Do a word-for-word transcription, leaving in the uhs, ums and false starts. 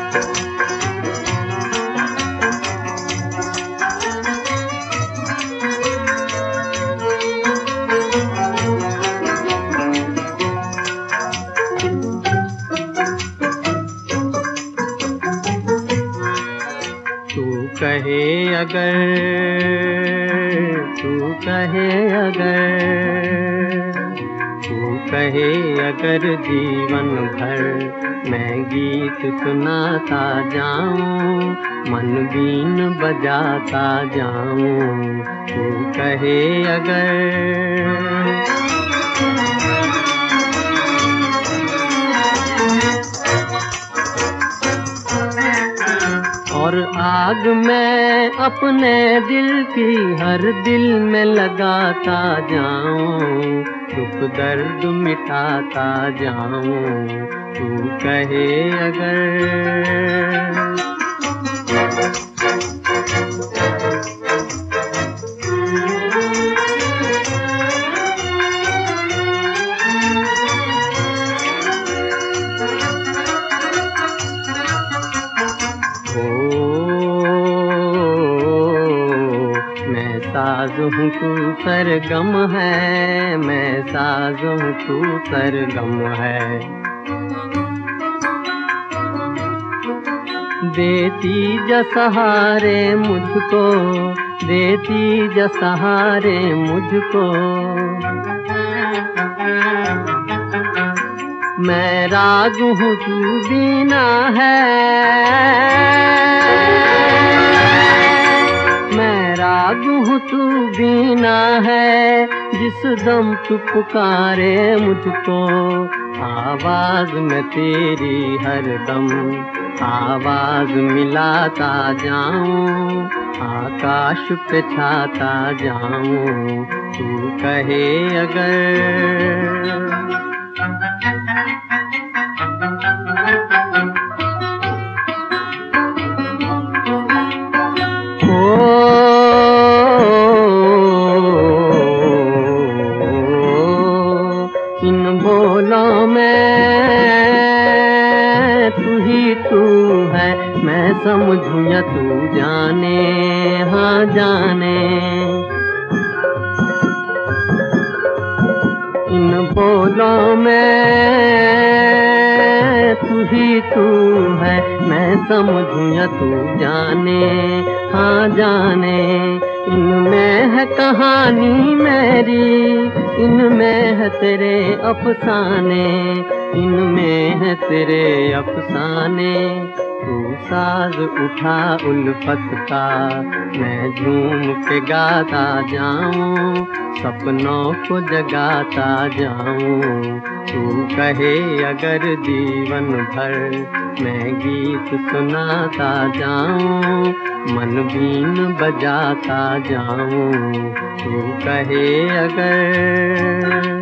कहे अगर तू कहे अगर तू कहे अगर जीवन भर मैं गीत सुनाता जाऊं, मन बीन बजाता जाऊं। तू कहे अगर और आग मैं अपने दिल की हर दिल में लगाता जाऊं, दुख दर्द मिटाता जाऊं। तू कहे अगर साज़ हूँ तू सरगम है, मैं साज़ हूँ तू सरगम है। देती जा सहारे मुझको, देती जा सहारे मुझको। मैं राग हूँ तू बीना है, राग हूँ तू बीना है। जिस दम तू पुकारे मुझको, आवाज में तेरी हर दम आवाज मिलाता जाऊं, आकाश पे छाता जाऊं। तू कहे अगर इन बोलों में तू ही तू है, मैं समझूं या तू जाने, हाँ जाने। इन बोलों में तू ही तू है, मैं समझूं या तू जाने, हाँ जाने। इनमें है कहानी मेरी, इनमें है तेरे अफसाने, इनमें है तेरे अफसाने। तू साज उठा उल्फत का, मैं झूम के गाता जाऊं, सपनों को जगाता जाऊं। तू कहे अगर जीवन भर मैं गीत सुनाता जाऊं, मन बीन बजाता जाऊं। तू कहे अगर